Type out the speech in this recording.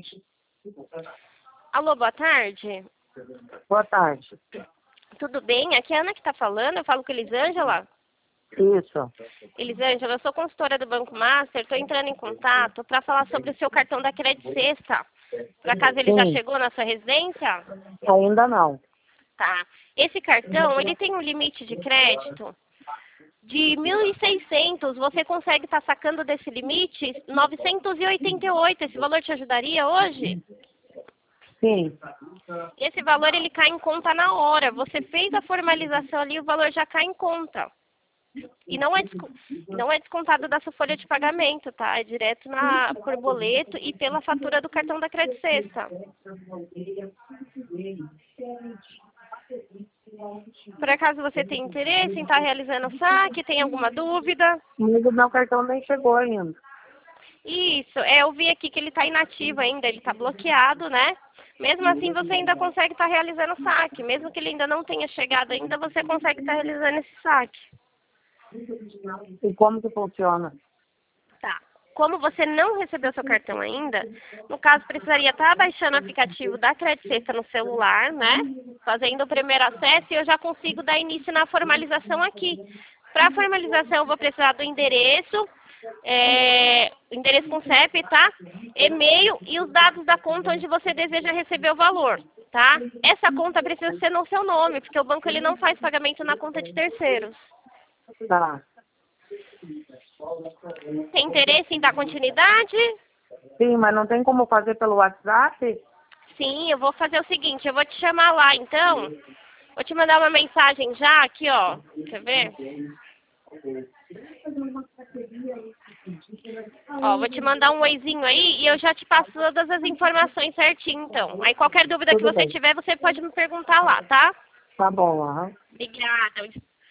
Alô, boa tarde. Boa tarde. Tudo bem? Aqui é a Ana que está falando. Eu falo com a Elisângela. Isso. Elisângela, eu sou consultora do Banco Master. Estou entrando em contato para falar sobre o seu cartão da Credit Sexta. Por acaso ele já Sim. chegou na sua residência? Ainda não. Tá. Esse cartão, ele tem um limite de crédito de 1.600. Você consegue estar sacando desse limite 988. Esse valor te ajudaria hoje? Sim. Esse valor ele cai em conta na hora. Você fez a formalização ali, o valor já cai em conta. E não é descontado da sua folha de pagamento, tá? É direto por boleto e pela fatura do cartão da Credit Sexta. Por acaso você tem interesse em estar realizando o saque? Tem alguma dúvida? Comigo meu cartão nem chegou ainda. Isso, eu vi aqui que ele está inativo ainda, ele está bloqueado, né? Mesmo assim, você ainda consegue estar realizando o saque. Mesmo que ele ainda não tenha chegado ainda, você consegue estar realizando esse saque. E como que funciona? Tá. Como você não recebeu seu cartão ainda, no caso, precisaria estar baixando o aplicativo da Credit Sexta no celular, né? Fazendo o primeiro acesso e eu já consigo dar início na formalização aqui. Para a formalização, eu vou precisar do endereço, endereço com CEP, tá? E-mail e os dados da conta onde você deseja receber o valor, tá? Essa conta precisa ser no seu nome, porque o banco ele não faz pagamento na conta de terceiros. Tá. Tem interesse em dar continuidade? Sim, mas não tem como fazer pelo WhatsApp? Sim, eu vou fazer o seguinte, eu vou te chamar lá, então. Vou te mandar uma mensagem já aqui, ó. Quer ver? Ó, vou te mandar um oizinho aí e eu já te passo todas as informações certinho, então. Aí qualquer dúvida que Tudo você bem. tiver, você pode me perguntar lá, tá? Tá bom, aham. Obrigada.